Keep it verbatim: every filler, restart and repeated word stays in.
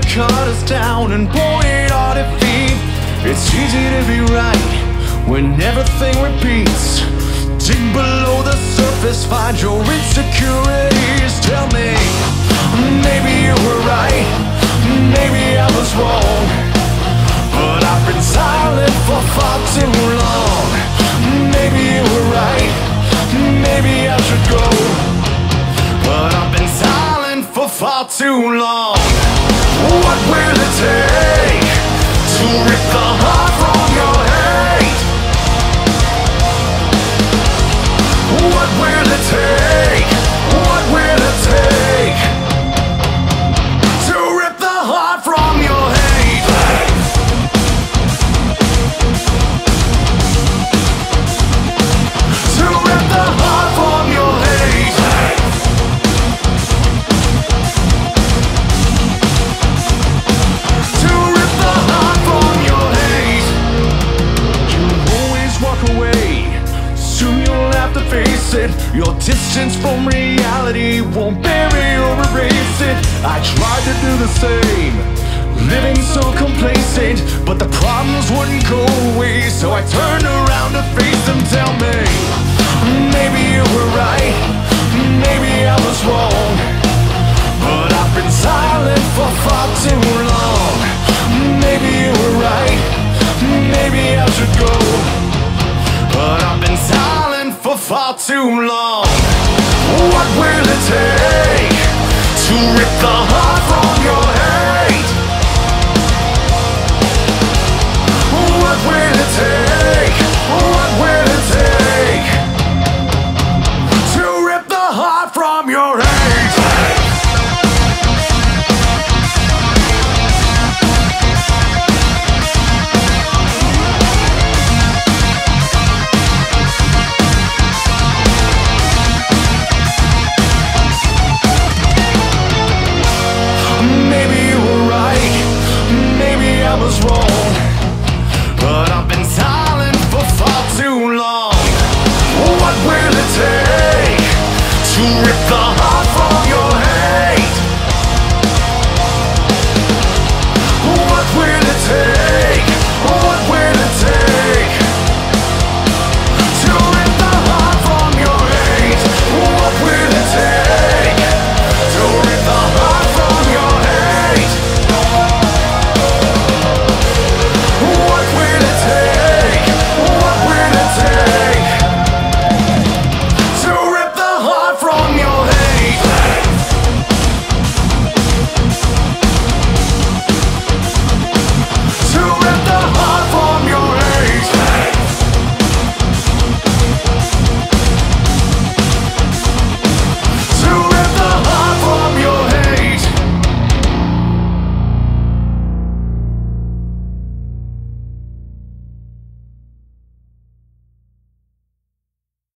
cut us down and point our defeat. It's easy to be right when everything repeats. Dig below the surface, find your insecurities. Tell me, maybe you were right, maybe I was wrong, but I've been silent for far too long. Maybe you were right, maybe I should go, but I've been silent for far too long. What will it take to rip the heart from your hate? What will it take? What will it take to rip the heart from your hate? To rip the heart from your hate. To rip the heart from your hate. You always walk away, soon you'll have to face it. Your distance from reality won't bury or erase it. I tried to do the same, living so complacent, but the problems wouldn't go away, so I turned around